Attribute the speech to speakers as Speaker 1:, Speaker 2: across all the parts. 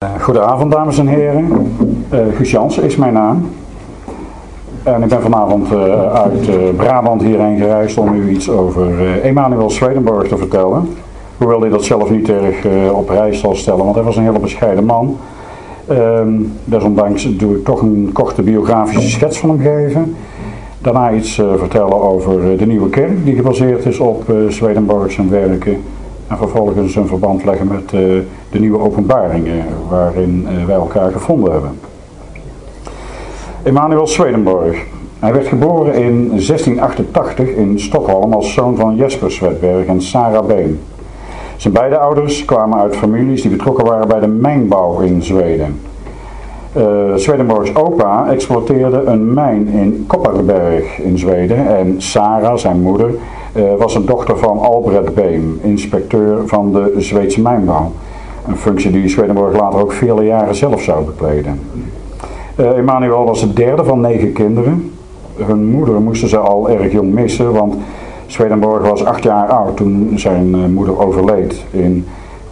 Speaker 1: Goedenavond dames en heren, Guus Jansen is mijn naam en ik ben vanavond uit Brabant hierheen gereisd om u iets over Emanuel Swedenborg te vertellen. Hoewel hij dat zelf niet erg op prijs zal stellen, want hij was een hele bescheiden man. Desondanks doe ik toch een korte biografische schets van hem geven. Daarna iets vertellen over de nieuwe kerk die gebaseerd is op Swedenborg zijn werken. En vervolgens een verband leggen met de nieuwe openbaringen waarin wij elkaar gevonden hebben. Emanuel Swedenborg. Hij werd geboren in 1688 in Stockholm als zoon van Jesper Svedberg en Sarah Been. Zijn beide ouders kwamen uit families die betrokken waren bij de mijnbouw in Zweden. Swedenborgs opa exploiteerde een mijn in Kopparberg in Zweden en Sarah, zijn moeder, was een dochter van Albert Beem, inspecteur van de Zweedse mijnbouw. Een functie die Swedenborg later ook vele jaren zelf zou bekleden. Emanuel was het derde van 9 kinderen. Hun moeder moesten ze al erg jong missen, want Swedenborg was 8 jaar oud toen zijn moeder overleed in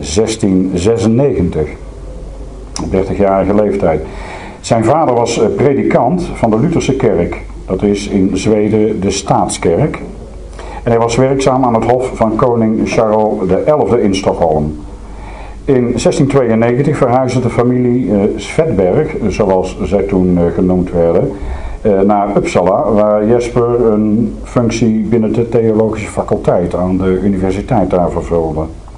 Speaker 1: 1696. 30-jarige leeftijd. Zijn vader was predikant van de Lutherse kerk. Dat is in Zweden de staatskerk. En hij was werkzaam aan het hof van koning Charles XI in Stockholm. In 1692 verhuisde de familie Svedberg, zoals zij toen genoemd werden, naar Uppsala, waar Jesper een functie binnen de theologische faculteit aan de universiteit daar vervulde.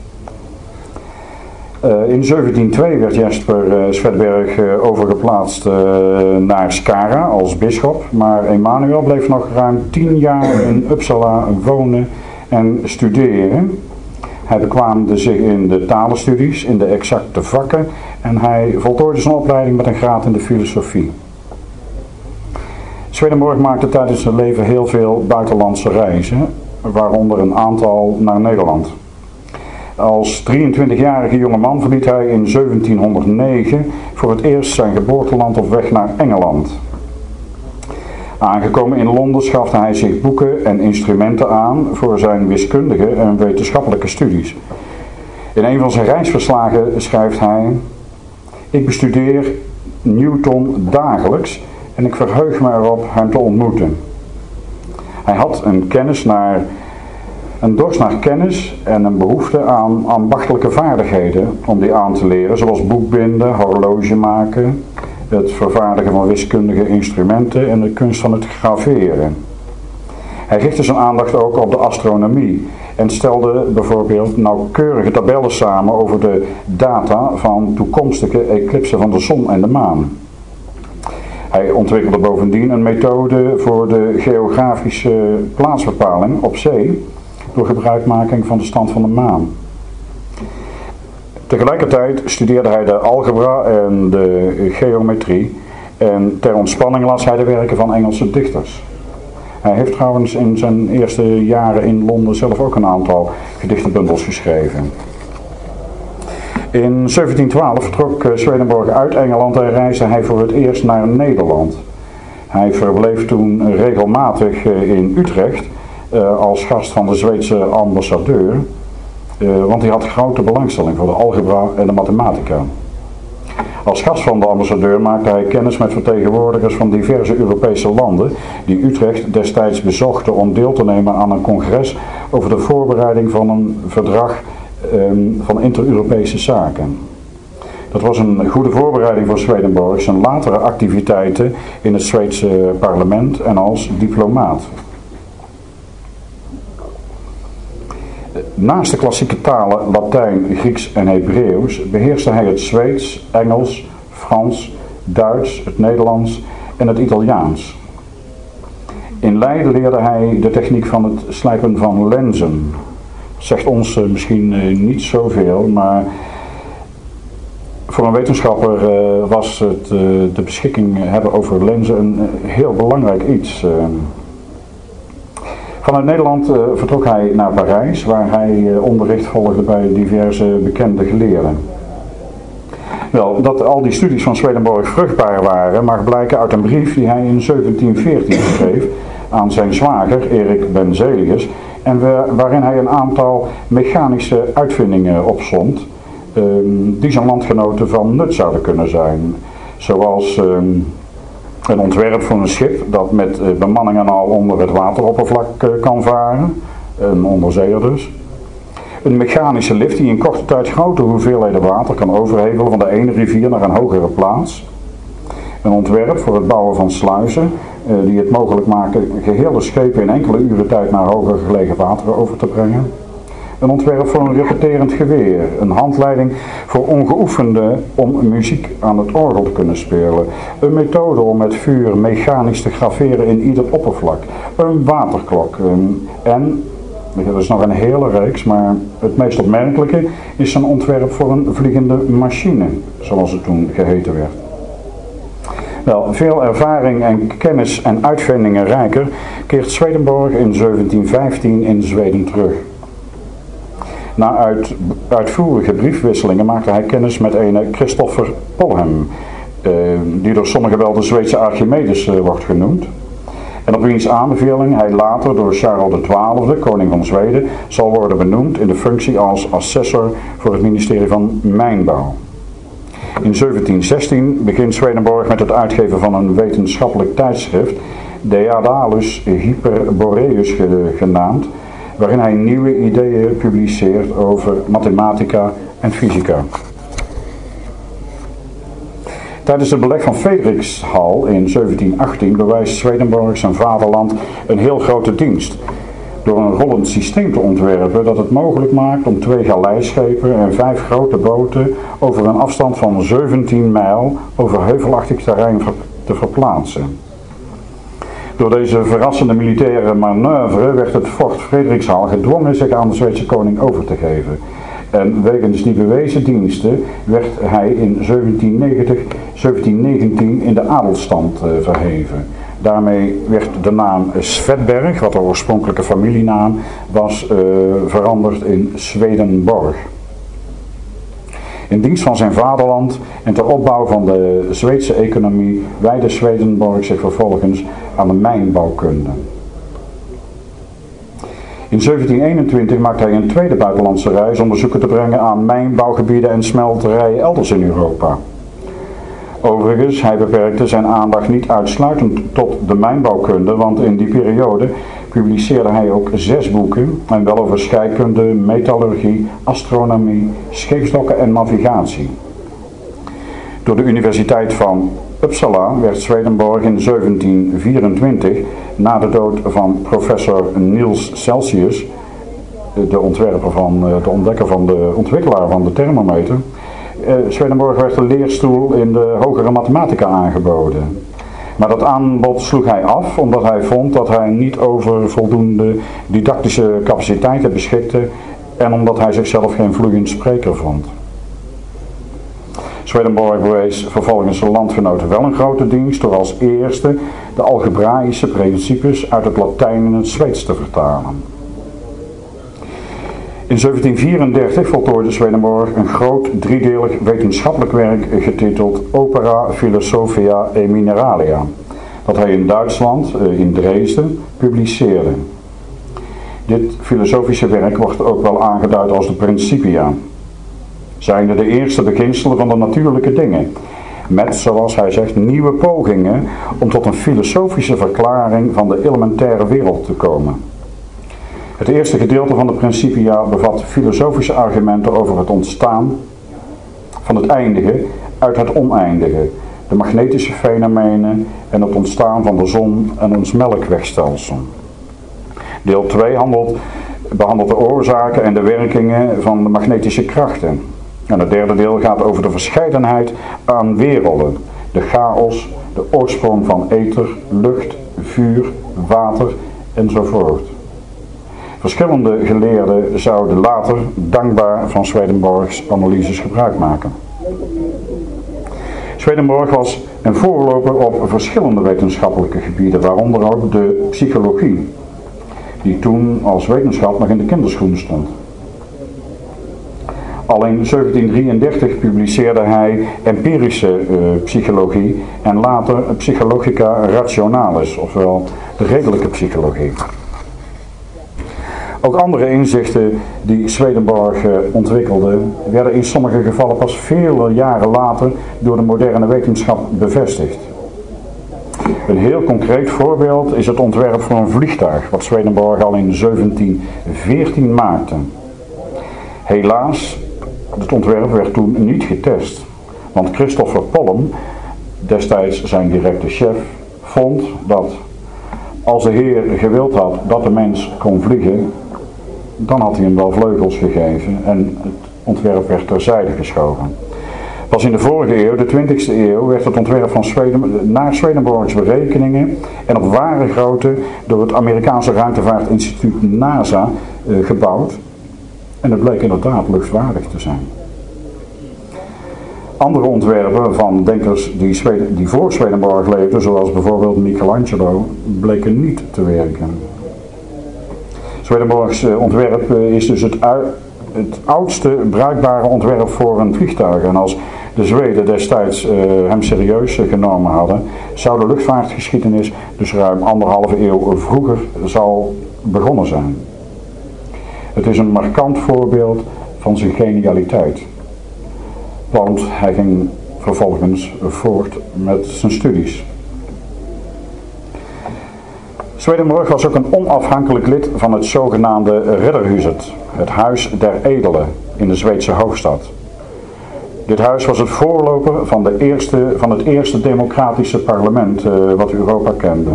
Speaker 1: In 1702 werd Jesper Svedberg overgeplaatst naar Skara als bisschop, maar Emanuel bleef nog ruim 10 jaar in Uppsala wonen en studeren. Hij bekwaamde zich in de talenstudies, in de exacte vakken en hij voltooide zijn opleiding met een graad in de filosofie. Swedenborg maakte tijdens zijn leven heel veel buitenlandse reizen, waaronder een aantal naar Nederland. Als 23-jarige jongeman verliet hij in 1709 voor het eerst zijn geboorteland op weg naar Engeland. Aangekomen in Londen schafte hij zich boeken en instrumenten aan voor zijn wiskundige en wetenschappelijke studies. In een van zijn reisverslagen schrijft hij: "Ik bestudeer Newton dagelijks en ik verheug me erop hem te ontmoeten." Hij had een dorst naar kennis en een behoefte aan ambachtelijke vaardigheden om die aan te leren, zoals boekbinden, horloge maken, het vervaardigen van wiskundige instrumenten en de kunst van het graveren. Hij richtte zijn aandacht ook op de astronomie en stelde bijvoorbeeld nauwkeurige tabellen samen over de data van toekomstige eclipsen van de zon en de maan. Hij ontwikkelde bovendien een methode voor de geografische plaatsbepaling op zee door gebruikmaking van de stand van de maan. Tegelijkertijd studeerde hij de algebra en de geometrie en ter ontspanning las hij de werken van Engelse dichters. Hij heeft trouwens in zijn eerste jaren in Londen zelf ook een aantal gedichtenbundels geschreven. In 1712 vertrok Swedenborg uit Engeland en reisde hij voor het eerst naar Nederland. Hij verbleef toen regelmatig in Utrecht als gast van de Zweedse ambassadeur, want hij had grote belangstelling voor de algebra en de mathematica. Als gast van de ambassadeur maakte hij kennis met vertegenwoordigers van diverse Europese landen die Utrecht destijds bezochten om deel te nemen aan een congres over de voorbereiding van een verdrag van inter-Europese zaken. Dat was een goede voorbereiding voor Swedenborg zijn latere activiteiten in het Zweedse parlement en als diplomaat. Naast de klassieke talen Latijn, Grieks en Hebreeuws beheerste hij het Zweeds, Engels, Frans, Duits, het Nederlands en het Italiaans. In Leiden leerde hij de techniek van het slijpen van lenzen. Dat zegt ons misschien niet zoveel, maar voor een wetenschapper was het de beschikking hebben over lenzen een heel belangrijk iets. Vanuit Nederland vertrok hij naar Parijs, waar hij onderricht volgde bij diverse bekende geleerden. Wel, dat al die studies van Swedenborg vruchtbaar waren, mag blijken uit een brief die hij in 1714 schreef aan zijn zwager Erik Benzelius en waarin hij een aantal mechanische uitvindingen opsomt die zijn landgenoten van nut zouden kunnen zijn. Zoals een ontwerp voor een schip dat met bemanning en al onder het wateroppervlak kan varen, een onderzeeër dus. Een mechanische lift die in korte tijd grote hoeveelheden water kan overhevelen van de ene rivier naar een hogere plaats. Een ontwerp voor het bouwen van sluizen die het mogelijk maken gehele schepen in enkele uren tijd naar hoger gelegen wateren over te brengen. Een ontwerp voor een repeterend geweer, een handleiding voor ongeoefenden om muziek aan het orgel te kunnen spelen, een methode om met vuur mechanisch te graveren in ieder oppervlak, een waterklok en, er is nog een hele reeks, maar het meest opmerkelijke is een ontwerp voor een vliegende machine, zoals het toen geheten werd. Wel, veel ervaring en kennis en uitvindingen rijker keert Swedenborg in 1715 in Zweden terug. Na uitvoerige briefwisselingen maakte hij kennis met een Christopher Polhem, die door sommigen wel de Zweedse Archimedes wordt genoemd. En op wiens aanbeveling hij later door Charles XII, koning van Zweden, zal worden benoemd in de functie als assessor voor het ministerie van Mijnbouw. In 1716 begint Swedenborg met het uitgeven van een wetenschappelijk tijdschrift, Daedalus Hyperboreus genaamd, waarin hij nieuwe ideeën publiceert over mathematica en fysica. Tijdens het beleg van Fredrikshall in 1718 bewijst Swedenborg zijn vaderland een heel grote dienst, door een rollend systeem te ontwerpen dat het mogelijk maakt om 2 galeischepen en 5 grote boten over een afstand van 17 mijl over heuvelachtig terrein te verplaatsen. Door deze verrassende militaire manoeuvre werd het fort Fredrikshall gedwongen zich aan de Zweedse koning over te geven. En wegens die bewezen diensten werd hij in 1719 in de adelstand verheven. Daarmee werd de naam Svedberg, wat de oorspronkelijke familienaam was, veranderd in Swedenborg. In dienst van zijn vaderland en ter opbouw van de Zweedse economie wijdde Swedenborg zich vervolgens aan de mijnbouwkunde. In 1721 maakte hij een tweede buitenlandse reis om bezoeken te brengen aan mijnbouwgebieden en smelterijen elders in Europa. Overigens, hij beperkte zijn aandacht niet uitsluitend tot de mijnbouwkunde, want in die periode publiceerde hij ook 6 boeken, en wel over scheikunde, metallurgie, astronomie, scheepsdokken en navigatie. Door de Universiteit van Uppsala werd Swedenborg in 1724, na de dood van professor Niels Celsius, de ontwikkelaar van de thermometer, Swedenborg werd een leerstoel in de hogere mathematica aangeboden. Maar dat aanbod sloeg hij af omdat hij vond dat hij niet over voldoende didactische capaciteiten beschikte en omdat hij zichzelf geen vloeiend spreker vond. Swedenborg bewees vervolgens zijn landgenoten wel een grote dienst door als eerste de algebraïsche principes uit het Latijn in het Zweeds te vertalen. In 1734 voltooide Swedenborg een groot driedelig wetenschappelijk werk getiteld Opera Philosophia e Mineralia, dat hij in Duitsland, in Dresden, publiceerde. Dit filosofische werk wordt ook wel aangeduid als de Principia, zijnde de eerste beginselen van de natuurlijke dingen, met, zoals hij zegt, nieuwe pogingen om tot een filosofische verklaring van de elementaire wereld te komen. Het eerste gedeelte van de Principia bevat filosofische argumenten over het ontstaan van het eindige uit het oneindige, de magnetische fenomenen en het ontstaan van de zon en ons melkwegstelsel. Deel 2 behandelt de oorzaken en de werkingen van de magnetische krachten. En het derde deel gaat over de verscheidenheid aan werelden, de chaos, de oorsprong van ether, lucht, vuur, water enzovoort. Verschillende geleerden zouden later dankbaar van Swedenborgs analyses gebruik maken. Swedenborg was een voorloper op verschillende wetenschappelijke gebieden, waaronder ook de psychologie, die toen als wetenschap nog in de kinderschoenen stond. Al in 1733 publiceerde hij empirische psychologie en later Psychologica Rationalis, ofwel de redelijke psychologie. Ook andere inzichten die Swedenborg ontwikkelde, werden in sommige gevallen pas vele jaren later door de moderne wetenschap bevestigd. Een heel concreet voorbeeld is het ontwerp voor een vliegtuig, wat Swedenborg al in 1714 maakte. Helaas, het ontwerp werd toen niet getest, want Christopher Pollum, destijds zijn directe chef, vond dat als de Heer gewild had dat de mens kon vliegen, dan had hij hem wel vleugels gegeven en het ontwerp werd terzijde geschoven. Pas in de vorige eeuw, de 20e eeuw, werd het ontwerp van naar Swedenborgs berekeningen en op ware grootte door het Amerikaanse ruimtevaartinstituut NASA gebouwd. En het bleek inderdaad luchtwaardig te zijn. Andere ontwerpen van denkers die voor Swedenborg leefden, zoals bijvoorbeeld Michelangelo, bleken niet te werken. Swedenborgs ontwerp is dus het oudste bruikbare ontwerp voor een vliegtuig. En als de Zweden destijds hem serieus genomen hadden, zou de luchtvaartgeschiedenis dus ruim 1,5 eeuw vroeger zal begonnen zijn. Het is een markant voorbeeld van zijn genialiteit. Want hij ging vervolgens voort met zijn studies. Swedenborg was ook een onafhankelijk lid van het zogenaamde Ridderhuset, het Huis der Edelen in de Zweedse hoofdstad. Dit huis was het voorloper van het eerste democratische parlement wat Europa kende.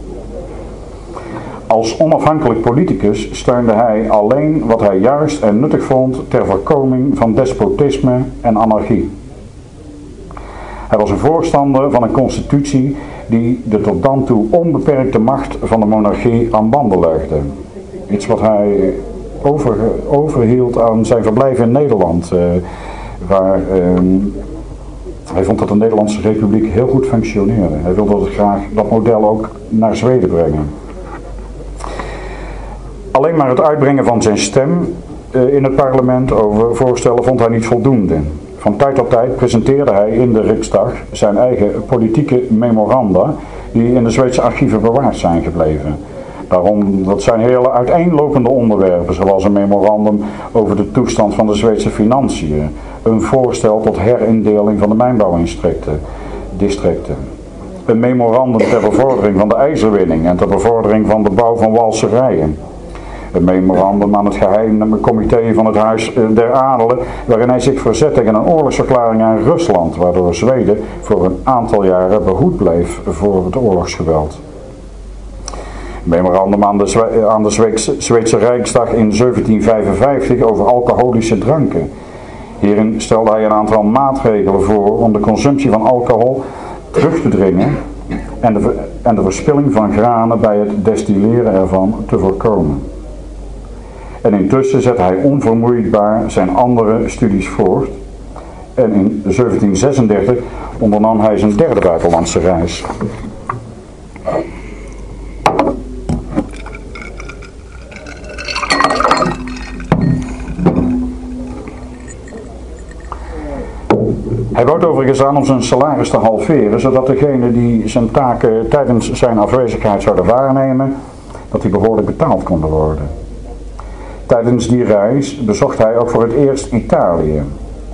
Speaker 1: Als onafhankelijk politicus steunde hij alleen wat hij juist en nuttig vond ter voorkoming van despotisme en anarchie. Hij was een voorstander van een constitutie die de tot dan toe onbeperkte macht van de monarchie aan banden legde. Iets wat hij overhield aan zijn verblijf in Nederland, waar hij vond dat de Nederlandse Republiek heel goed functioneerde. Hij wilde graag dat model ook naar Zweden brengen. Alleen maar het uitbrengen van zijn stem in het parlement over voorstellen vond hij niet voldoende. Van tijd tot tijd presenteerde hij in de Riksdag zijn eigen politieke memoranda die in de Zweedse archieven bewaard zijn gebleven. Dat zijn hele uiteenlopende onderwerpen, zoals een memorandum over de toestand van de Zweedse financiën, een voorstel tot herindeling van de mijnbouwdistricten, een memorandum ter bevordering van de ijzerwinning en ter bevordering van de bouw van walserijen. Een memorandum aan het geheime comité van het Huis der Adelen, waarin hij zich verzet tegen een oorlogsverklaring aan Rusland, waardoor Zweden voor een aantal jaren behoed bleef voor het oorlogsgeweld. Een memorandum aan de Zweedse Rijksdag in 1755 over alcoholische dranken. Hierin stelde hij een aantal maatregelen voor om de consumptie van alcohol terug te dringen en de verspilling van granen bij het destilleren ervan te voorkomen. En intussen zette hij onvermoeidbaar zijn andere studies voort. En in 1736 ondernam hij zijn derde buitenlandse reis. Hij bood overigens aan om zijn salaris te halveren, zodat degenen die zijn taken tijdens zijn afwezigheid zouden waarnemen, dat die behoorlijk betaald konden worden. Tijdens die reis bezocht hij ook voor het eerst Italië.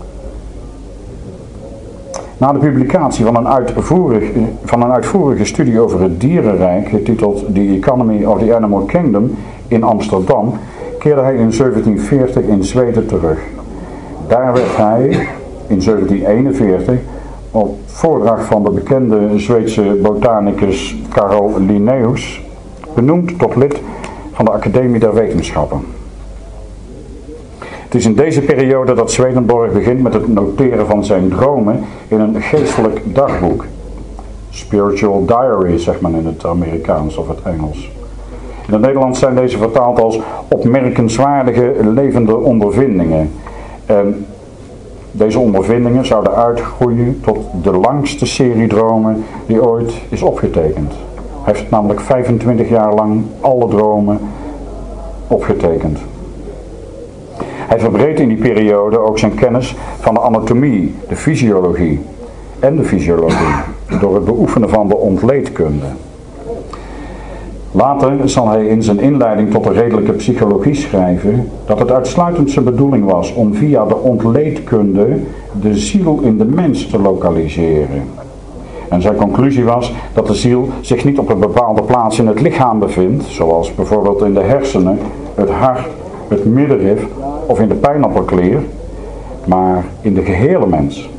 Speaker 1: Na de publicatie van een uitvoerige studie over het dierenrijk, getiteld The Economy of the Animal Kingdom in Amsterdam, keerde hij in 1740 in Zweden terug. Daar werd hij in 1741 op voordracht van de bekende Zweedse botanicus Carl Linnaeus benoemd tot lid van de Academie der Wetenschappen. Het is in deze periode dat Swedenborg begint met het noteren van zijn dromen in een geestelijk dagboek. Spiritual diary, zegt men in het Amerikaans of het Engels. In het Nederlands zijn deze vertaald als opmerkenswaardige levende ondervindingen. En deze ondervindingen zouden uitgroeien tot de langste serie dromen die ooit is opgetekend. Hij heeft namelijk 25 jaar lang alle dromen opgetekend. Hij verbreedt in die periode ook zijn kennis van de anatomie, de fysiologie en de fysiologie door het beoefenen van de ontleedkunde. Later zal hij in zijn inleiding tot de redelijke psychologie schrijven dat het uitsluitend zijn bedoeling was om via de ontleedkunde de ziel in de mens te lokaliseren. En zijn conclusie was dat de ziel zich niet op een bepaalde plaats in het lichaam bevindt, zoals bijvoorbeeld in de hersenen, het hart, het middenrif of in de pijnappelklier, maar in de gehele mens.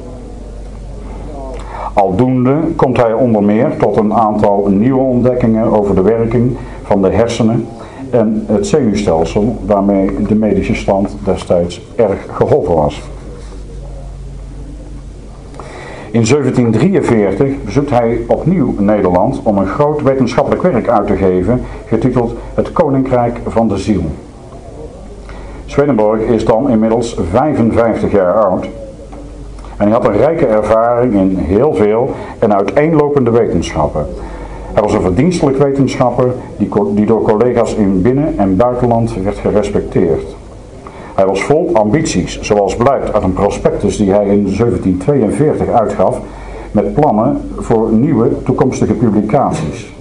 Speaker 1: Aldoende komt hij onder meer tot een aantal nieuwe ontdekkingen over de werking van de hersenen en het zenuwstelsel, waarmee de medische stand destijds erg geholpen was. In 1743 bezoekt hij opnieuw Nederland om een groot wetenschappelijk werk uit te geven, getiteld Het Koninkrijk van de Ziel. Swedenborg is dan inmiddels 55 jaar oud en hij had een rijke ervaring in heel veel en uiteenlopende wetenschappen. Hij was een verdienstelijk wetenschapper die door collega's in binnen- en buitenland werd gerespecteerd. Hij was vol ambities, zoals blijkt uit een prospectus die hij in 1742 uitgaf met plannen voor nieuwe toekomstige publicaties.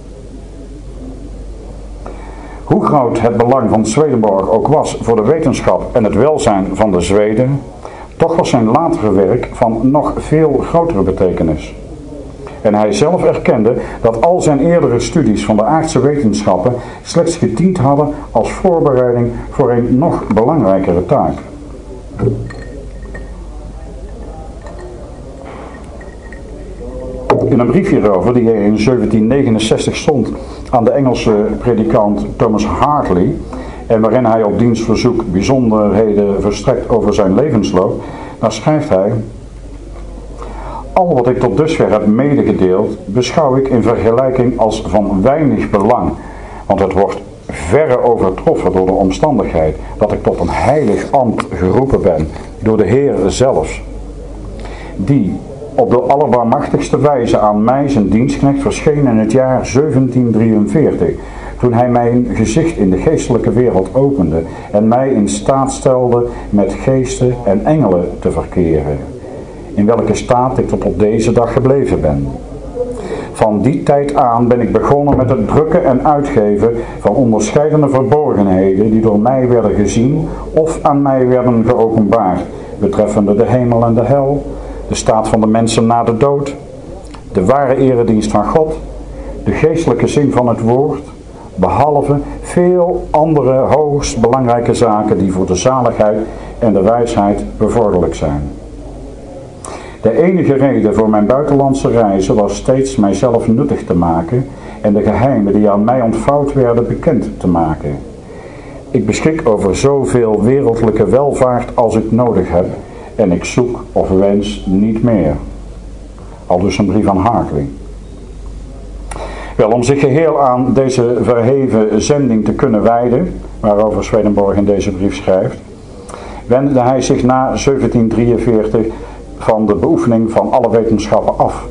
Speaker 1: Hoe groot het belang van Swedenborg ook was voor de wetenschap en het welzijn van de Zweden, toch was zijn latere werk van nog veel grotere betekenis. En hij zelf erkende dat al zijn eerdere studies van de aardse wetenschappen slechts gediend hadden als voorbereiding voor een nog belangrijkere taak. In een brief hierover die hij in 1769 zond aan de Engelse predikant Thomas Hartley, en waarin hij op diens verzoek bijzonderheden verstrekt over zijn levensloop, dan schrijft hij: al wat ik tot dusver heb medegedeeld, beschouw ik in vergelijking als van weinig belang, want het wordt verre overtroffen door de omstandigheid dat ik tot een heilig ambt geroepen ben, door de Heer zelfs, die op de allerbarmachtigste wijze aan mij zijn dienstknecht verscheen in het jaar 1743, toen hij mijn gezicht in de geestelijke wereld opende en mij in staat stelde met geesten en engelen te verkeren, in welke staat ik tot op deze dag gebleven ben. Van die tijd aan ben ik begonnen met het drukken en uitgeven van onderscheidene verborgenheden die door mij werden gezien of aan mij werden geopenbaard, betreffende de hemel en de hel, de staat van de mensen na de dood, de ware eredienst van God, de geestelijke zin van het woord, behalve veel andere hoogst belangrijke zaken die voor de zaligheid en de wijsheid bevorderlijk zijn. De enige reden voor mijn buitenlandse reizen was steeds mijzelf nuttig te maken en de geheimen die aan mij ontvouwd werden bekend te maken. Ik beschik over zoveel wereldlijke welvaart als ik nodig heb en ik zoek of wens niet meer. Aldus een brief aan Hartley. Wel, om zich geheel aan deze verheven zending te kunnen wijden, waarover Swedenborg in deze brief schrijft, wendde hij zich na 1743 van de beoefening van alle wetenschappen af.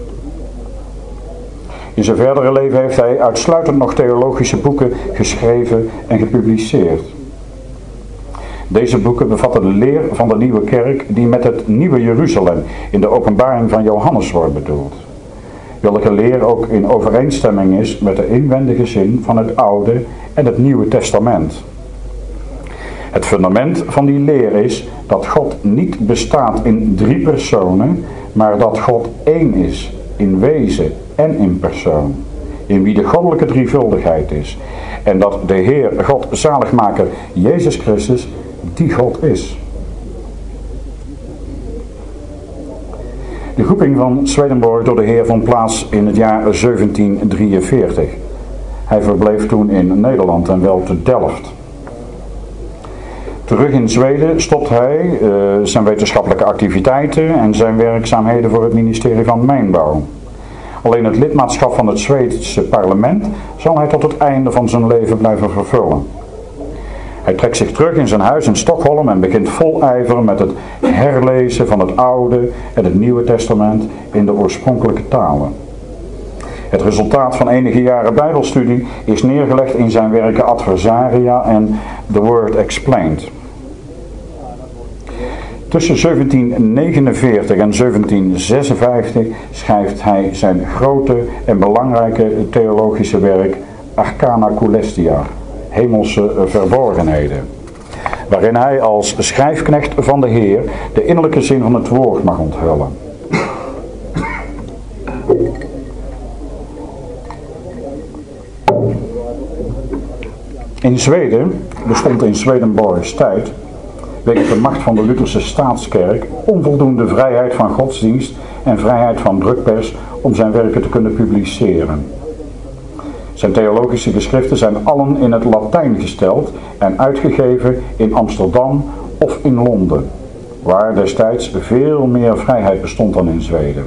Speaker 1: In zijn verdere leven heeft hij uitsluitend nog theologische boeken geschreven en gepubliceerd. Deze boeken bevatten de leer van de nieuwe kerk die met het nieuwe Jeruzalem in de openbaring van Johannes wordt bedoeld, welke leer ook in overeenstemming is met de inwendige zin van het Oude en het Nieuwe Testament. Het fundament van die leer is dat God niet bestaat in 3 personen, maar dat God één is, in wezen en in persoon, in wie de goddelijke drievuldigheid is, en dat de Heer, God, zaligmaker, Jezus Christus, die God is. De roeping van Swedenborg door de Heer vond plaats in het jaar 1743. Hij verbleef toen in Nederland en wel te Delft. Terug in Zweden stopt hij zijn wetenschappelijke activiteiten en zijn werkzaamheden voor het ministerie van Mijnbouw. Alleen het lidmaatschap van het Zweedse parlement zal hij tot het einde van zijn leven blijven vervullen. Hij trekt zich terug in zijn huis in Stockholm en begint vol ijver met het herlezen van het Oude en het Nieuwe Testament in de oorspronkelijke talen. Het resultaat van enige jaren bijbelstudie is neergelegd in zijn werken Adversaria en The Word Explained. Tussen 1749 en 1756 schrijft hij zijn grote en belangrijke theologische werk Arcana Coelestia, hemelse verborgenheden, waarin hij als schrijfknecht van de Heer de innerlijke zin van het woord mag onthullen. In Zweden bestond in Swedenborgs tijd, wegens de macht van de Lutherse staatskerk, onvoldoende vrijheid van godsdienst en vrijheid van drukpers om zijn werken te kunnen publiceren. Zijn theologische geschriften zijn allen in het Latijn gesteld en uitgegeven in Amsterdam of in Londen, waar destijds veel meer vrijheid bestond dan in Zweden.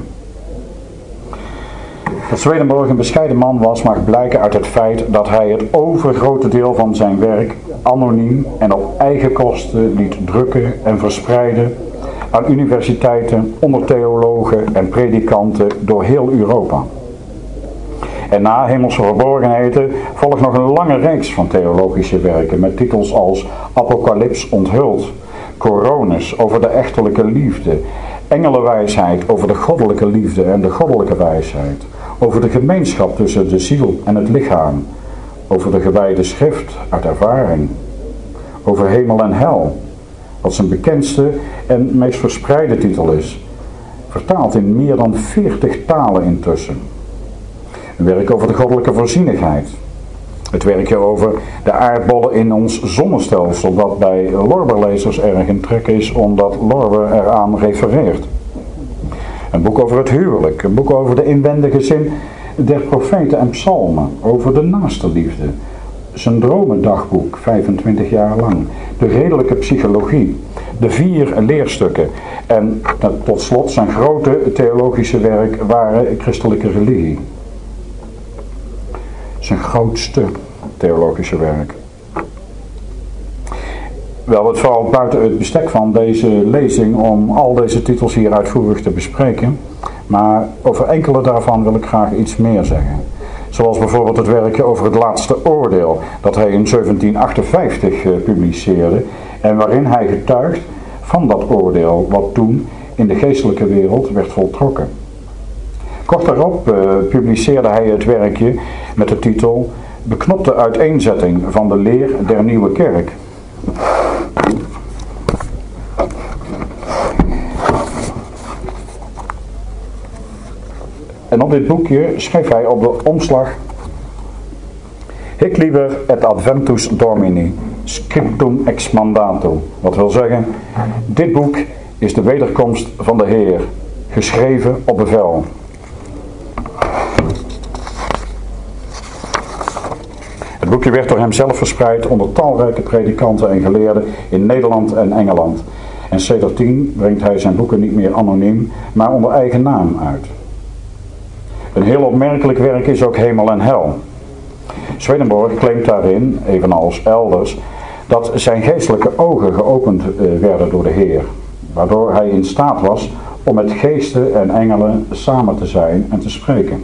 Speaker 1: Dat Swedenborg een bescheiden man was, mag blijken uit het feit dat hij het overgrote deel van zijn werk anoniem en op eigen kosten liet drukken en verspreiden aan universiteiten, onder theologen en predikanten door heel Europa. En na Hemelse Verborgenheden volgt nog een lange reeks van theologische werken met titels als Apocalyps onthuld, Coronus over de echterlijke liefde, Engelenwijsheid over de goddelijke liefde en de goddelijke wijsheid, over de gemeenschap tussen de ziel en het lichaam, over de gewijde schrift uit ervaring, over hemel en hel, wat zijn bekendste en meest verspreide titel is, vertaald in meer dan 40 talen intussen. Een werk over de goddelijke voorzienigheid. Het werkje over de aardbollen in ons zonnestelsel, dat bij Lorber-lezers erg in trek is, omdat Lorber eraan refereert. Een boek over het huwelijk, een boek over de inwendige zin der profeten en psalmen, over de naaste liefde. Zijn dromendagboek, 25 jaar lang. De redelijke psychologie, de 4 leerstukken en tot slot zijn grote theologische werk, Ware christelijke religie. Zijn grootste theologische werk. Wel, het valt buiten het bestek van deze lezing om al deze titels hier uitvoerig te bespreken, maar over enkele daarvan wil ik graag iets meer zeggen. Zoals bijvoorbeeld het werkje over het laatste oordeel, dat hij in 1758 publiceerde en waarin hij getuigt van dat oordeel wat toen in de geestelijke wereld werd voltrokken. Kort daarop publiceerde hij het werkje met de titel Beknopte uiteenzetting van de leer der nieuwe kerk. En op dit boekje schreef hij op de omslag: Hic liber et adventus Domini, scriptum ex mandato. Wat wil zeggen, dit boek is de wederkomst van de Heer, geschreven op bevel. Het boekje werd door hem zelf verspreid onder talrijke predikanten en geleerden in Nederland en Engeland. En sedertdien brengt hij zijn boeken niet meer anoniem, maar onder eigen naam uit. Een heel opmerkelijk werk is ook Hemel en Hel. Swedenborg claimt daarin, evenals elders, dat zijn geestelijke ogen geopend werden door de Heer, waardoor hij in staat was om met geesten en engelen samen te zijn en te spreken.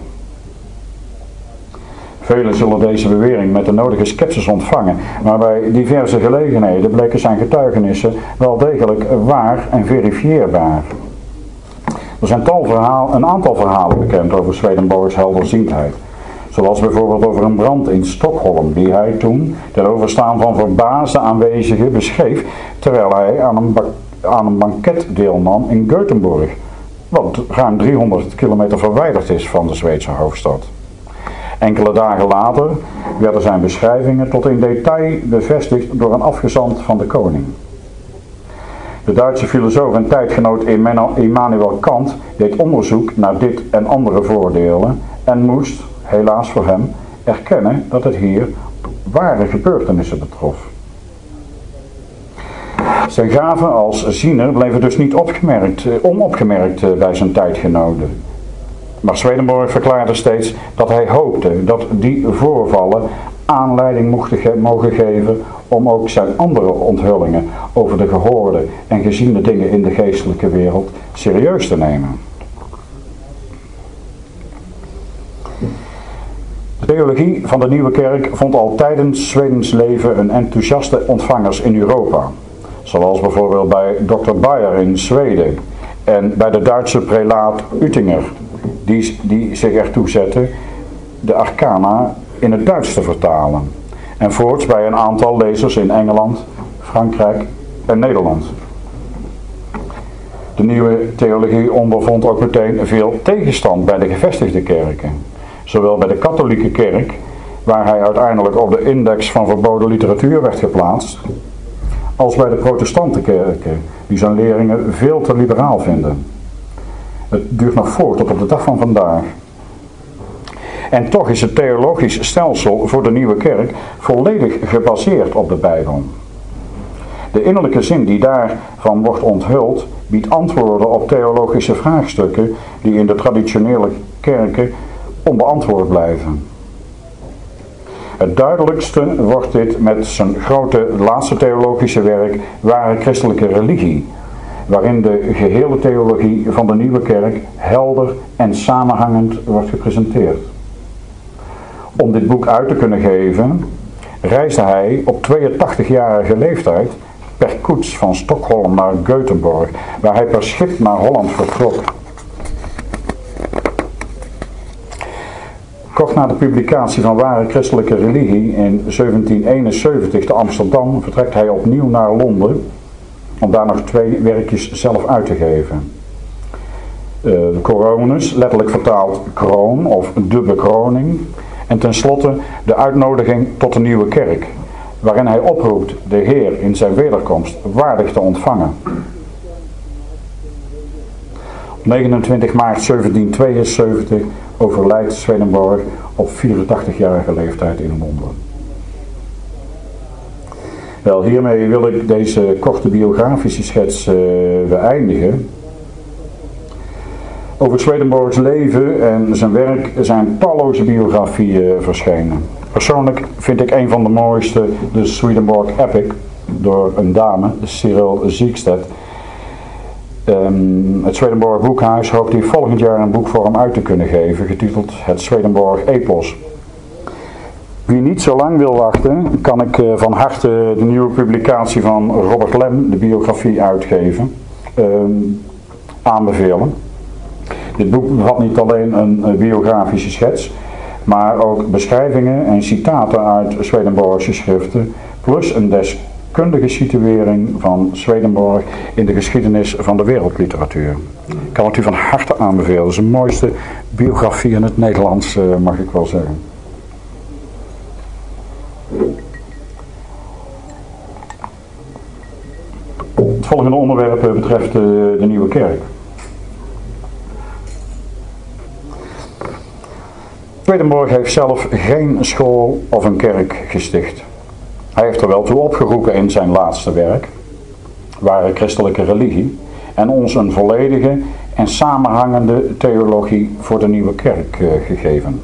Speaker 1: Velen zullen deze bewering met de nodige scepsis ontvangen, maar bij diverse gelegenheden bleken zijn getuigenissen wel degelijk waar en verifieerbaar. Er zijn een aantal verhalen bekend over Swedenborgs helderziendheid. Zoals bijvoorbeeld over een brand in Stockholm, die hij toen ten overstaan van verbaasde aanwezigen beschreef, terwijl hij aan een banket deelnam in Göteborg, wat ruim 300 kilometer verwijderd is van de Zweedse hoofdstad. Enkele dagen later werden zijn beschrijvingen tot in detail bevestigd door een afgezant van de koning. De Duitse filosoof en tijdgenoot Immanuel Kant deed onderzoek naar dit en andere voordelen en moest, helaas voor hem, erkennen dat het hier ware gebeurtenissen betrof. Zijn gaven als ziener bleven dus niet onopgemerkt bij zijn tijdgenoten. Maar Swedenborg verklaarde steeds dat hij hoopte dat die voorvallen aanleiding mogen geven om ook zijn andere onthullingen over de gehoorde en geziene dingen in de geestelijke wereld serieus te nemen. De theologie van de nieuwe kerk vond al tijdens Zwedens leven een enthousiaste ontvangers in Europa. Zoals bijvoorbeeld bij Dr. Bayer in Zweden en bij de Duitse prelaat Uttinger, die zich ertoe zette de arcana in het Duits te vertalen. En voorts bij een aantal lezers in Engeland, Frankrijk en Nederland. De nieuwe theologie ondervond ook meteen veel tegenstand bij de gevestigde kerken. Zowel bij de katholieke kerk, waar hij uiteindelijk op de index van verboden literatuur werd geplaatst, als bij de protestante kerken, die zijn leringen veel te liberaal vinden. Het duurt nog voort tot op de dag van vandaag. En toch is het theologisch stelsel voor de nieuwe kerk volledig gebaseerd op de Bijbel. De innerlijke zin die daarvan wordt onthuld, biedt antwoorden op theologische vraagstukken die in de traditionele kerken onbeantwoord blijven. Het duidelijkste wordt dit met zijn grote laatste theologische werk, Ware Christelijke Religie, waarin de gehele theologie van de nieuwe kerk helder en samenhangend wordt gepresenteerd. Om dit boek uit te kunnen geven, reisde hij op 82-jarige leeftijd per koets van Stockholm naar Göteborg, waar hij per schip naar Holland vertrok. Kort na de publicatie van Ware Christelijke Religie in 1771 te Amsterdam vertrekt hij opnieuw naar Londen om daar nog 2 werkjes zelf uit te geven. Coronus, letterlijk vertaald kroon of de bekroning, en tenslotte de uitnodiging tot de nieuwe kerk, waarin hij oproept de Heer in zijn wederkomst waardig te ontvangen. Op 29 maart 1772 overlijdt Swedenborg op 84-jarige leeftijd in Londen. Wel, hiermee wil ik deze korte biografische schets beëindigen. Over Swedenborgs leven en zijn werk zijn talloze biografieën verschenen. Persoonlijk vind ik een van de mooiste de Swedenborg Epic door een dame, Cyril Ziekstedt. Het Swedenborg Boekhuis hoopt hier volgend jaar een boek voor hem uit te kunnen geven, getiteld Het Swedenborg Epos. Wie niet zo lang wil wachten, kan ik van harte de nieuwe publicatie van Robert Lem, de biografie uitgeven, aanbevelen. Dit boek bevat niet alleen een biografische schets, maar ook beschrijvingen en citaten uit Swedenborgse schriften, plus een deskundige situering van Swedenborg in de geschiedenis van de wereldliteratuur. Ik kan het u van harte aanbevelen. Het is de mooiste biografie in het Nederlands, mag ik wel zeggen. Het volgende onderwerp betreft de nieuwe kerk. Swedenborg heeft zelf geen school of een kerk gesticht. Hij heeft er wel toe opgeroepen in zijn laatste werk, Ware Christelijke Religie, en ons een volledige en samenhangende theologie voor de nieuwe kerk gegeven.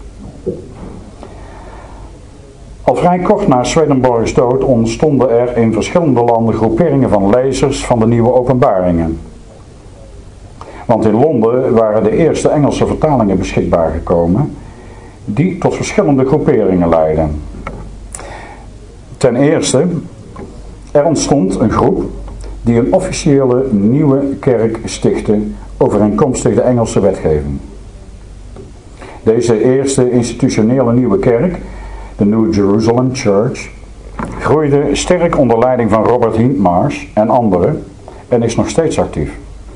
Speaker 1: Al vrij kort na Swedenborgs dood ontstonden er in verschillende landen groeperingen van lezers van de nieuwe openbaringen. Want in Londen waren de eerste Engelse vertalingen beschikbaar gekomen, die tot verschillende groeperingen leidden. Ten eerste, er ontstond een groep die een officiële nieuwe kerk stichtte overeenkomstig de Engelse wetgeving. Deze eerste institutionele nieuwe kerk, de New Jerusalem Church, groeide sterk onder leiding van Robert Hindmarsh en anderen en is nog steeds actief.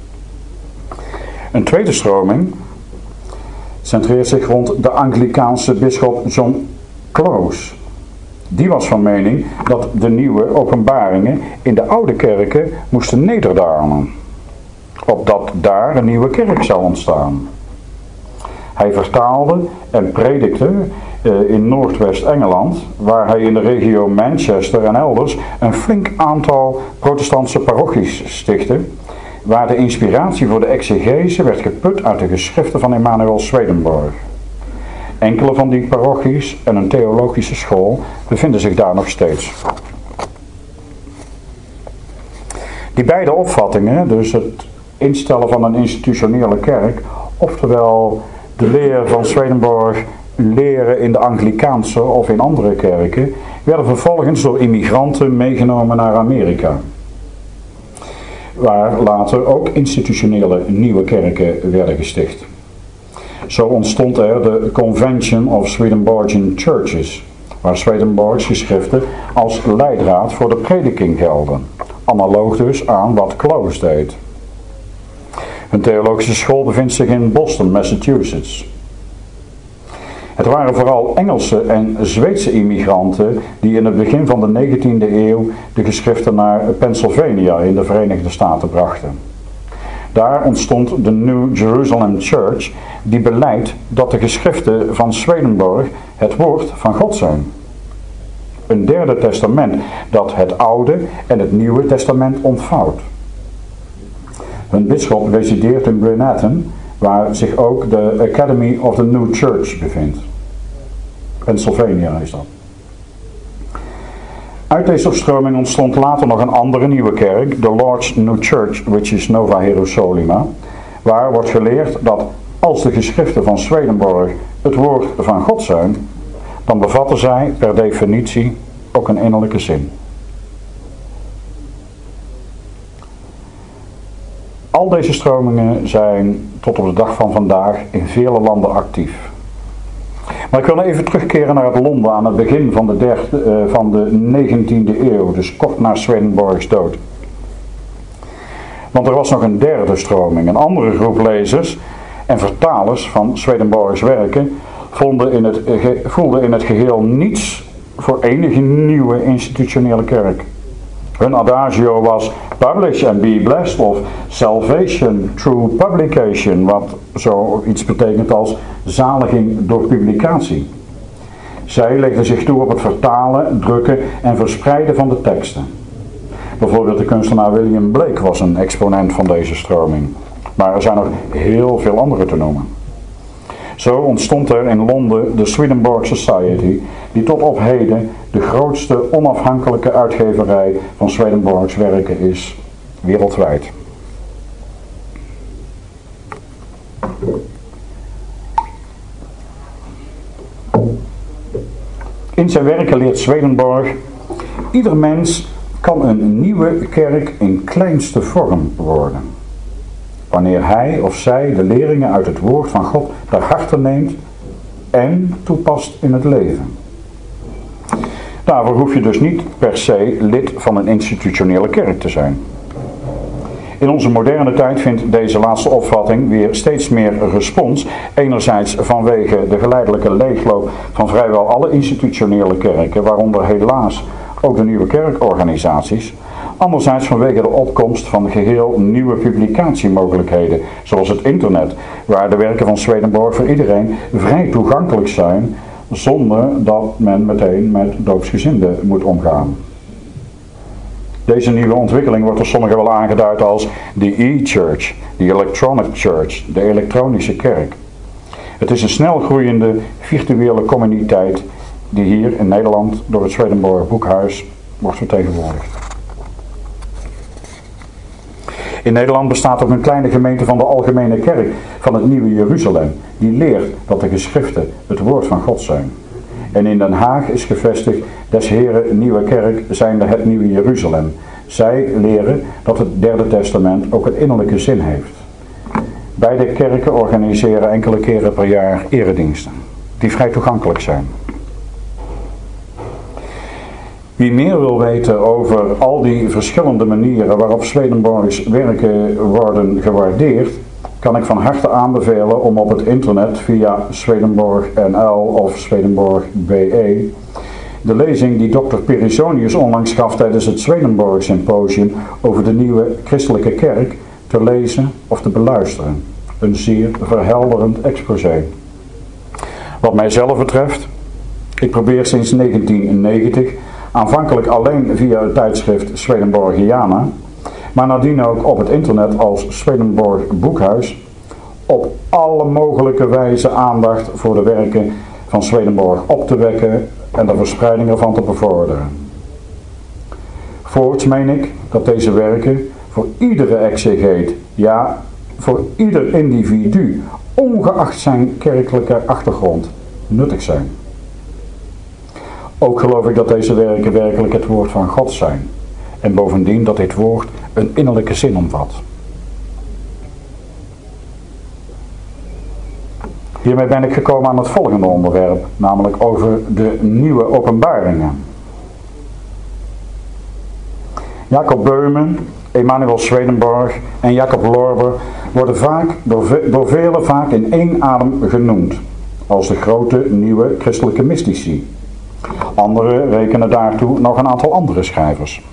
Speaker 1: Een tweede stroming centreert zich rond de Anglikaanse bisschop John Close. Die was van mening dat de nieuwe openbaringen in de oude kerken moesten nederdalen, opdat daar een nieuwe kerk zou ontstaan. Hij vertaalde en predikte in Noordwest-Engeland, waar hij in de regio Manchester en elders een flink aantal protestantse parochies stichtte, waar de inspiratie voor de exegese werd geput uit de geschriften van Emanuel Swedenborg. Enkele van die parochies en een theologische school bevinden zich daar nog steeds. Die beide opvattingen, dus het instellen van een institutionele kerk, oftewel de leer van Swedenborg leren in de Anglikaanse of in andere kerken, werden vervolgens door immigranten meegenomen naar Amerika, waar later ook institutionele nieuwe kerken werden gesticht. Zo ontstond er de Convention of Swedenborgian Churches, waar Swedenborgs geschriften als leidraad voor de prediking gelden, analoog dus aan wat Clovis deed. Hun theologische school bevindt zich in Boston, Massachusetts. Het waren vooral Engelse en Zweedse immigranten die in het begin van de 19e eeuw de geschriften naar Pennsylvania in de Verenigde Staten brachten. Daar ontstond de New Jerusalem Church, die beleidt dat de geschriften van Swedenborg het woord van God zijn. Een derde testament dat het Oude en het Nieuwe Testament ontvouwt. Hun bisschop resideert in Brenathan, waar zich ook de Academy of the New Church bevindt. Pennsylvania is dat. Uit deze stroming ontstond later nog een andere nieuwe kerk, de Lord's New Church, which is Nova Hierosolima, waar wordt geleerd dat als de geschriften van Swedenborg het woord van God zijn, dan bevatten zij per definitie ook een innerlijke zin. Al deze stromingen zijn tot op de dag van vandaag in vele landen actief. Maar ik wil even terugkeren naar het Londen aan het begin van de 19e eeuw, dus kort na Swedenborgs dood. Want er was nog een derde stroming. Een andere groep lezers en vertalers van Swedenborgs werken voelden in het geheel niets voor enige nieuwe institutionele kerk. Hun adagio was publish and be blessed of salvation through publication, wat zoiets betekent als zaliging door publicatie. Zij legden zich toe op het vertalen, drukken en verspreiden van de teksten. Bijvoorbeeld de kunstenaar William Blake was een exponent van deze stroming. Maar er zijn nog heel veel andere te noemen. Zo ontstond er in Londen de Swedenborg Society, die tot op heden de grootste onafhankelijke uitgeverij van Swedenborgs werken is wereldwijd. In zijn werken leert Swedenborg: ieder mens kan een nieuwe kerk in kleinste vorm worden, wanneer hij of zij de leringen uit het woord van God ter harte neemt en toepast in het leven. Daarvoor hoef je dus niet per se lid van een institutionele kerk te zijn. In onze moderne tijd vindt deze laatste opvatting weer steeds meer respons, enerzijds vanwege de geleidelijke leegloop van vrijwel alle institutionele kerken, waaronder helaas ook de nieuwe kerkorganisaties, anderzijds vanwege de opkomst van geheel nieuwe publicatiemogelijkheden, zoals het internet, waar de werken van Swedenborg voor iedereen vrij toegankelijk zijn, zonder dat men meteen met doopsgezinden moet omgaan. Deze nieuwe ontwikkeling wordt door sommigen wel aangeduid als de e-church, de electronic church, de elektronische kerk. Het is een snel groeiende virtuele communiteit die hier in Nederland door het Swedenborg Boekhuis wordt vertegenwoordigd. In Nederland bestaat ook een kleine gemeente van de Algemene Kerk van het Nieuwe Jeruzalem, die leert dat de geschriften het woord van God zijn. En in Den Haag is gevestigd des Heren Nieuwe Kerk zijnde het Nieuwe Jeruzalem. Zij leren dat het Derde Testament ook een innerlijke zin heeft. Beide kerken organiseren enkele keren per jaar erediensten, die vrij toegankelijk zijn. Wie meer wil weten over al die verschillende manieren waarop Swedenborgs werken worden gewaardeerd, kan ik van harte aanbevelen om op het internet via Swedenborg NL of Swedenborg BE de lezing die Dr. Perisonius onlangs gaf tijdens het Swedenborg Symposium over de nieuwe christelijke kerk te lezen of te beluisteren. Een zeer verhelderend exposé. Wat mijzelf betreft, ik probeer sinds 1990 aanvankelijk alleen via het tijdschrift Swedenborgiana, maar nadien ook op het internet als Swedenborg Boekhuis, op alle mogelijke wijze aandacht voor de werken van Swedenborg op te wekken en de verspreiding ervan te bevorderen. Voorts meen ik dat deze werken voor iedere exegeet, ja, voor ieder individu, ongeacht zijn kerkelijke achtergrond, nuttig zijn. Ook geloof ik dat deze werken werkelijk het woord van God zijn. En bovendien dat dit woord een innerlijke zin omvat. Hiermee ben ik gekomen aan het volgende onderwerp, namelijk over de nieuwe openbaringen. Jacob Beumen, Emanuel Swedenborg en Jacob Lorber worden door velen vaak in één adem genoemd als de grote nieuwe christelijke mystici. Anderen rekenen daartoe nog een aantal andere schrijvers.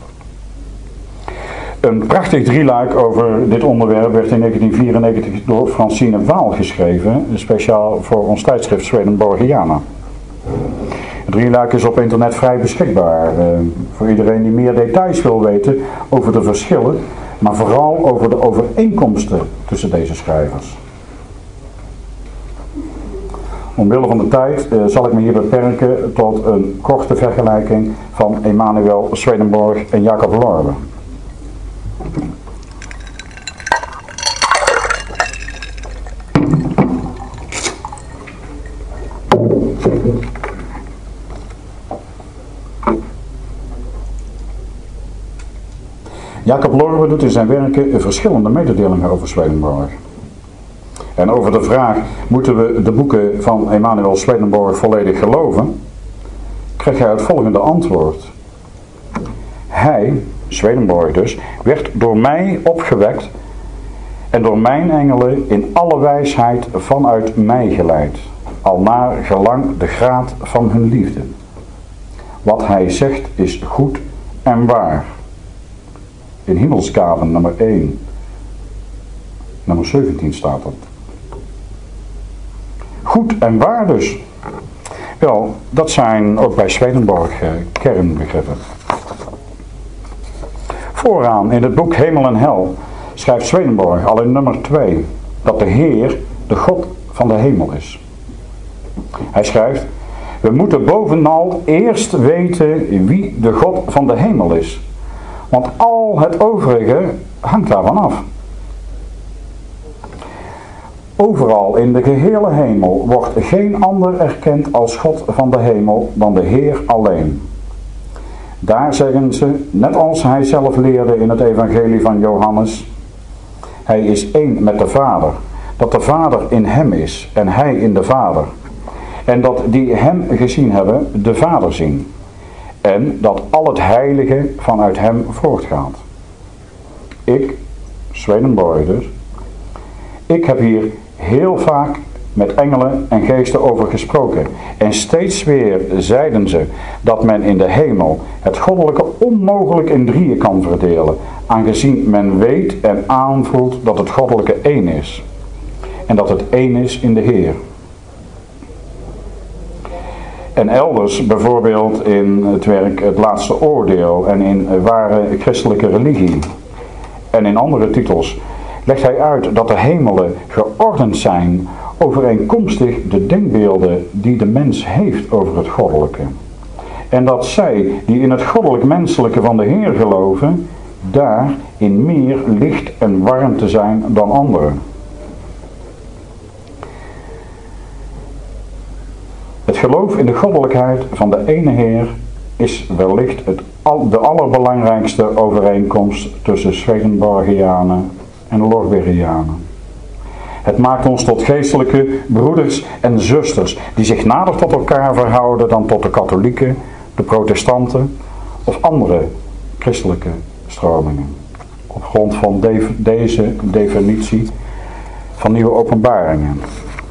Speaker 1: Een prachtig drieluik over dit onderwerp werd in 1994 door Francine Waal geschreven, speciaal voor ons tijdschrift Swedenborgiana. Het drieluik is op internet vrij beschikbaar voor iedereen die meer details wil weten over de verschillen, maar vooral over de overeenkomsten tussen deze schrijvers. Omwille van de tijd zal ik me hier beperken tot een korte vergelijking van Emanuel Swedenborg en Jacob Lorber. Jacob Lorber doet in zijn werken verschillende mededelingen over Swedenborg. En over de vraag, moeten we de boeken van Emanuel Swedenborg volledig geloven? Krijg hij het volgende antwoord. Hij, Swedenborg dus, werd door mij opgewekt en door mijn engelen in alle wijsheid vanuit mij geleid, al naar gelang de graad van hun liefde. Wat hij zegt is goed en waar. In Himmelsgaven nummer 1, nummer 17 staat dat. Goed en waar dus. Wel, dat zijn ook bij Swedenborg kernbegrippen. Vooraan in het boek Hemel en Hel schrijft Swedenborg al in nummer 2 dat de Heer de God van de hemel is. Hij schrijft, we moeten bovenal eerst weten wie de God van de hemel is. Want al het overige hangt daarvan af. Overal in de gehele hemel wordt geen ander erkend als God van de hemel dan de Heer alleen. Daar zeggen ze, net als hij zelf leerde in het evangelie van Johannes, hij is één met de Vader, dat de Vader in hem is en hij in de Vader. En dat die hem gezien hebben, de Vader zien. En dat al het heilige vanuit hem voortgaat. Ik, Swedenborg dus, ik heb hier heel vaak met engelen en geesten over gesproken. En steeds weer zeiden ze dat men in de hemel het goddelijke onmogelijk in drieën kan verdelen, aangezien men weet en aanvoelt dat het goddelijke één is. En dat het één is in de Heer. En elders, bijvoorbeeld in het werk Het Laatste Oordeel en in Ware Christelijke Religie en in andere titels, legt hij uit dat de hemelen geordend zijn overeenkomstig de denkbeelden die de mens heeft over het goddelijke. En dat zij die in het goddelijk menselijke van de Heer geloven, daar in meer licht en warmte zijn dan anderen. Het geloof in de goddelijkheid van de ene Heer is wellicht de allerbelangrijkste overeenkomst tussen Swedenborgianen en Lorbergianen. Het maakt ons tot geestelijke broeders en zusters die zich nader tot elkaar verhouden dan tot de katholieken, de protestanten of andere christelijke stromingen. Op grond van deze definitie van nieuwe openbaringen.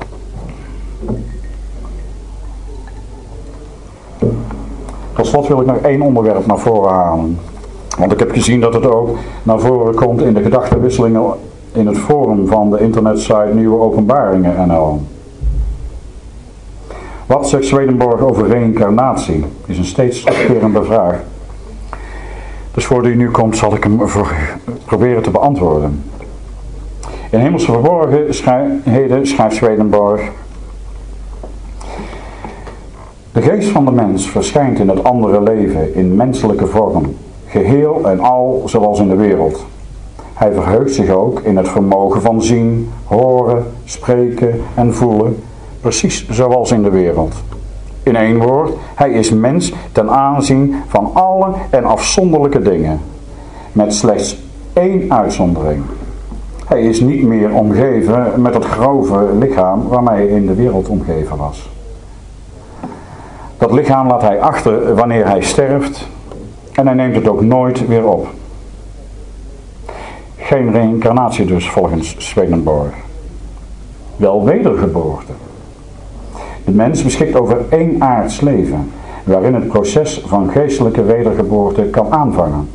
Speaker 1: Tot slot wil ik nog één onderwerp naar voren halen. Want ik heb gezien dat het ook naar voren komt in de gedachtenwisselingen in het forum van de internetsite Nieuwe Openbaringen NL. Wat zegt Swedenborg over reïncarnatie? Is een steeds terugkerende vraag. Dus voor die nu komt zal ik hem proberen te beantwoorden. In Hemelse Verborgenheden schrijft Swedenborg: de geest van de mens verschijnt in het andere leven in menselijke vorm, geheel en al zoals in de wereld. Hij verheugt zich ook in het vermogen van zien, horen, spreken en voelen, precies zoals in de wereld. In één woord, hij is mens ten aanzien van alle en afzonderlijke dingen, met slechts één uitzondering. Hij is niet meer omgeven met het grove lichaam waarmee hij in de wereld omgeven was. Dat lichaam laat hij achter wanneer hij sterft en hij neemt het ook nooit weer op. Geen reïncarnatie dus volgens Swedenborg. Wel wedergeboorte. De mens beschikt over één aards leven, waarin het proces van geestelijke wedergeboorte kan aanvangen.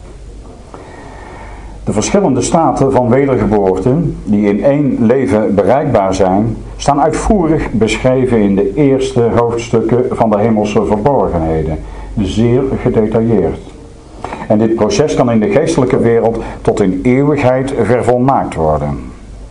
Speaker 1: De verschillende staten van wedergeboorte, die in één leven bereikbaar zijn, staan uitvoerig beschreven in de eerste hoofdstukken van de hemelse verborgenheden, zeer gedetailleerd. En dit proces kan in de geestelijke wereld tot in eeuwigheid vervolmaakt worden.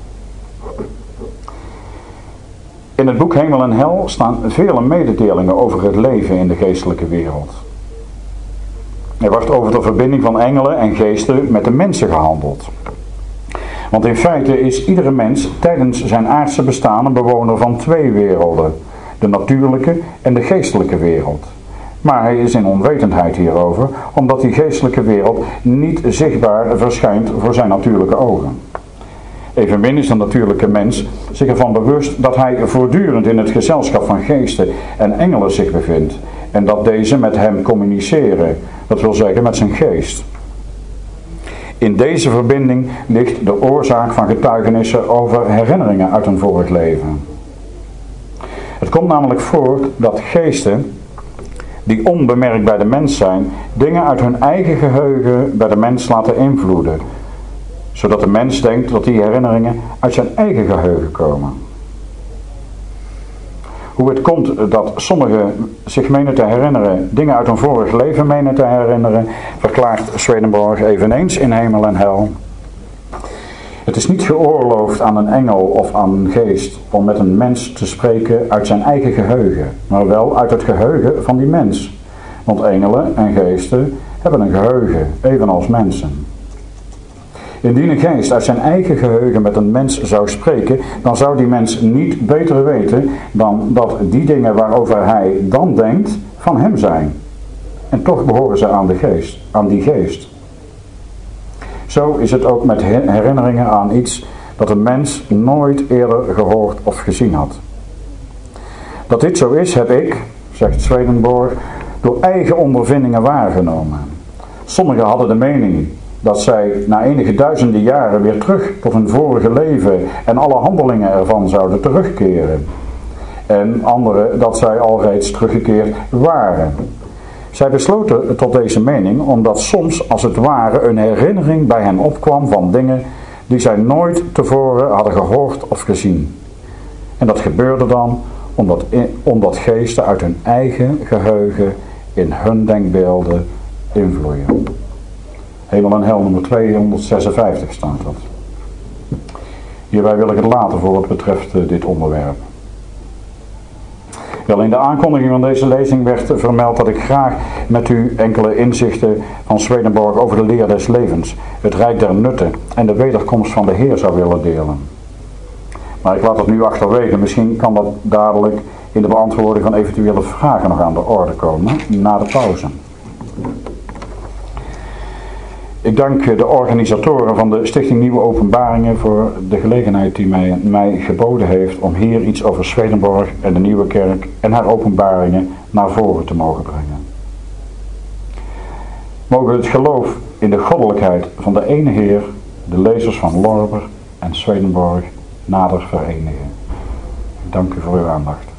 Speaker 1: In het boek Hemel en Hel staan vele mededelingen over het leven in de geestelijke wereld. Er wordt over de verbinding van engelen en geesten met de mensen gehandeld. Want in feite is iedere mens tijdens zijn aardse bestaan een bewoner van twee werelden. De natuurlijke en de geestelijke wereld. Maar hij is in onwetendheid hierover, omdat die geestelijke wereld niet zichtbaar verschijnt voor zijn natuurlijke ogen. Evenmin is de natuurlijke mens zich ervan bewust dat hij voortdurend in het gezelschap van geesten en engelen zich bevindt. En dat deze met hem communiceren, dat wil zeggen met zijn geest. In deze verbinding ligt de oorzaak van getuigenissen over herinneringen uit een vorig leven. Het komt namelijk voor dat geesten, die onbemerkt bij de mens zijn, dingen uit hun eigen geheugen bij de mens laten invloeden, zodat de mens denkt dat die herinneringen uit zijn eigen geheugen komen. Hoe het komt dat sommigen zich menen te herinneren, dingen uit een vorig leven menen te herinneren, verklaart Swedenborg eveneens in Hemel en Hel. Het is niet geoorloofd aan een engel of aan een geest om met een mens te spreken uit zijn eigen geheugen, maar wel uit het geheugen van die mens. Want engelen en geesten hebben een geheugen, evenals mensen. Indien een geest uit zijn eigen geheugen met een mens zou spreken, dan zou die mens niet beter weten dan dat die dingen waarover hij dan denkt van hem zijn. En toch behoren ze aan die geest. Zo is het ook met herinneringen aan iets dat een mens nooit eerder gehoord of gezien had. Dat dit zo is, heb ik, zegt Swedenborg, door eigen ondervindingen waargenomen. Sommigen hadden de mening dat zij na enige duizenden jaren weer terug tot hun vorige leven en alle handelingen ervan zouden terugkeren. En anderen dat zij alreeds teruggekeerd waren. Zij besloten tot deze mening omdat soms als het ware een herinnering bij hen opkwam van dingen die zij nooit tevoren hadden gehoord of gezien. En dat gebeurde dan omdat geesten uit hun eigen geheugen in hun denkbeelden invloeien. Hemel en Hel nummer 256 staat dat. Hierbij wil ik het laten voor wat betreft dit onderwerp. Wel, in de aankondiging van deze lezing werd vermeld dat ik graag met u enkele inzichten van Swedenborg over de leer des levens, het rijk der nutten en de wederkomst van de Heer zou willen delen. Maar ik laat het nu achterwege. Misschien kan dat dadelijk in de beantwoording van eventuele vragen nog aan de orde komen, na de pauze. Ik dank de organisatoren van de Stichting Nieuwe Openbaringen voor de gelegenheid die mij geboden heeft om hier iets over Swedenborg en de Nieuwe Kerk en haar openbaringen naar voren te mogen brengen. Mogen het geloof in de goddelijkheid van de ene Heer, de lezers van Lorber en Swedenborg nader verenigen. Ik dank u voor uw aandacht.